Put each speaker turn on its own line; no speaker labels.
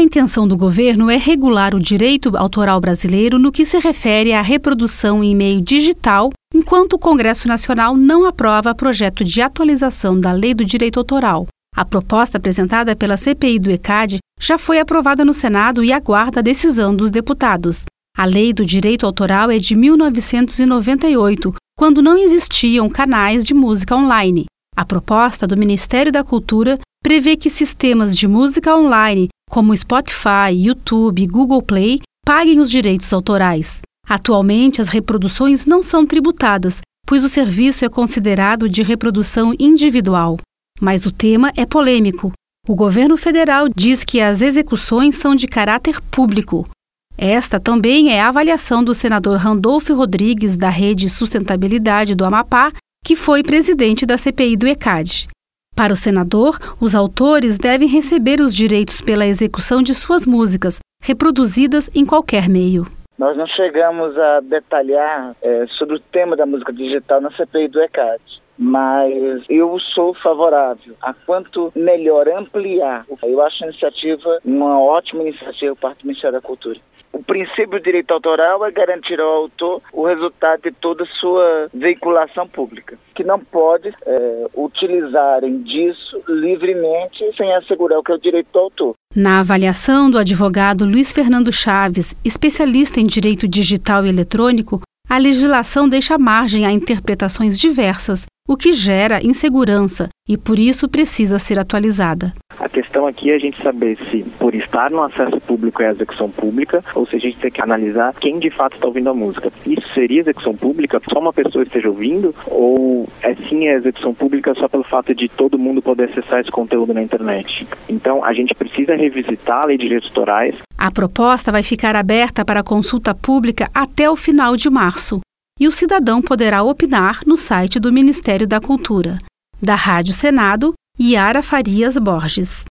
intenção do governo é regular o direito autoral brasileiro no que se refere à reprodução em meio digital, enquanto o Congresso Nacional não aprova projeto de atualização da Lei do Direito Autoral. A proposta apresentada pela CPI do ECAD já foi aprovada no Senado e aguarda a decisão dos deputados. A Lei do Direito Autoral é de 1998, quando não existiam canais de música online. A proposta do Ministério da Cultura prevê que sistemas de música online, como Spotify, YouTube e Google Play, paguem os direitos autorais. Atualmente, as reproduções não são tributadas, pois o serviço é considerado de reprodução individual. Mas o tema é polêmico. O governo federal diz que as execuções são de caráter público. Esta também é a avaliação do senador Randolfo Rodrigues, da Rede Sustentabilidade do Amapá, que foi presidente da CPI do ECAD. Para o senador, os autores devem receber os direitos pela execução de suas músicas, reproduzidas em qualquer meio.
Nós não chegamos a detalhar sobre o tema da música digital na CPI do ECAD, mas eu sou favorável a quanto melhor ampliar. Eu acho a iniciativa uma ótima iniciativa por parte do Ministério da Cultura. O princípio do direito autoral é garantir ao autor o resultado de toda a sua veiculação pública, que não pode utilizarem disso livremente sem assegurar o que é o direito do autor.
Na avaliação do advogado Luiz Fernando Chaves, especialista em direito digital e eletrônico, a legislação deixa margem a interpretações diversas, o que gera insegurança e, por isso, precisa ser atualizada.
A questão aqui é a gente saber se, por estar no acesso público, é a execução pública, ou se a gente tem que analisar quem de fato está ouvindo a música. Isso seria execução pública? Só uma pessoa esteja ouvindo? Ou é sim a execução pública só pelo fato de todo mundo poder acessar esse conteúdo na internet? Então, a gente precisa revisitar a Lei de Direitos Autorais.
A proposta vai ficar aberta para consulta pública até o final de março. E o cidadão poderá opinar no site do Ministério da Cultura. Da Rádio Senado, Yara Farias Borges.